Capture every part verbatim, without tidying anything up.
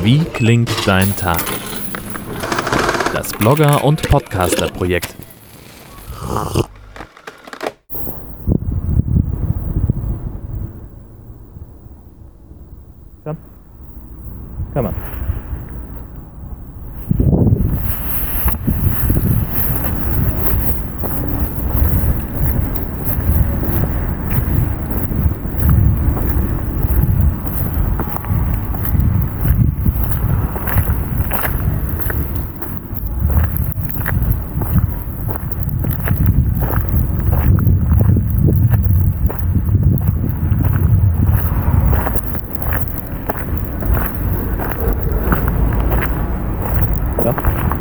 Wie klingt dein Tag? Das Blogger- und Podcaster-Projekt. Komm. Komm mal. Ja.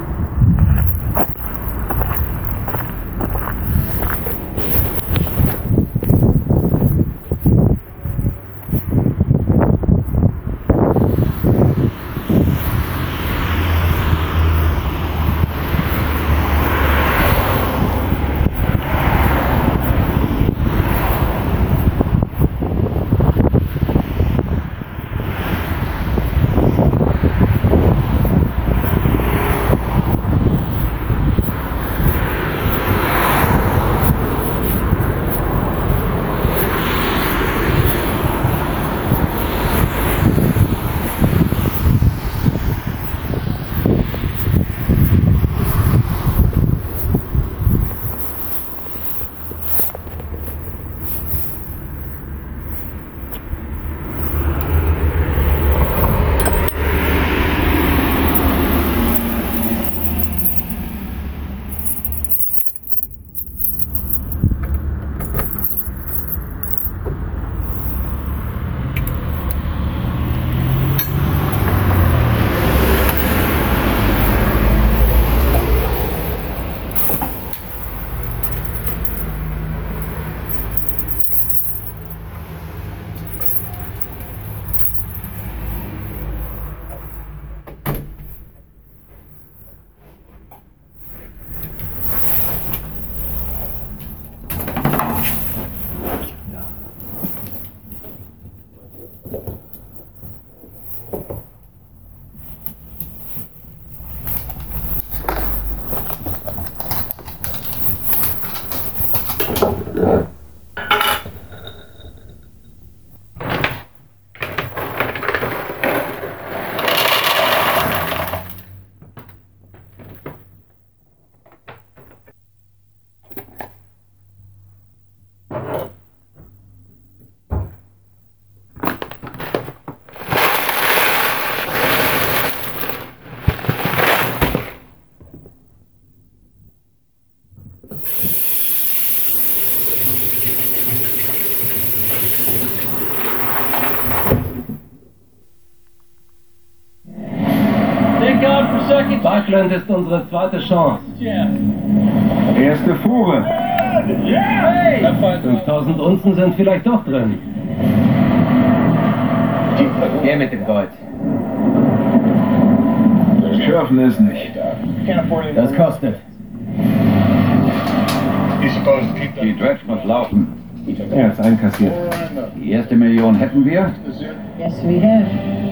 Parkland ist unsere zweite Chance. Erste Fuhre. fünftausend Unzen sind vielleicht doch drin. Geh mit dem Gold. Schaffen es nicht. Das kostet. Die Dredge muss laufen. Er ist einkassiert. Die erste Million hätten wir. Yes, we have.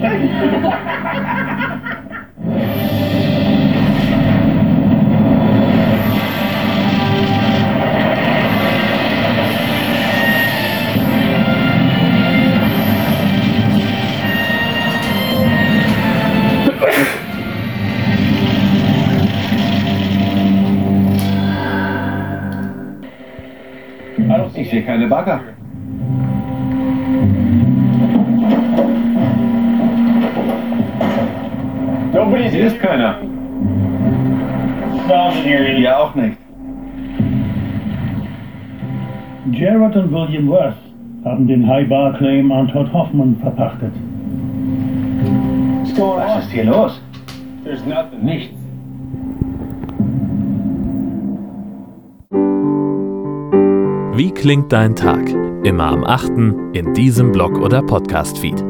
Ich sehe keine Bagger. Hier ist keiner. Hier auch nicht. Gerard und William Worth haben den High Bar Claim an Todd Hoffman verpachtet. Was ist hier los? Nichts. Wie klingt dein Tag? Immer am achten in diesem Blog- oder Podcast-Feed.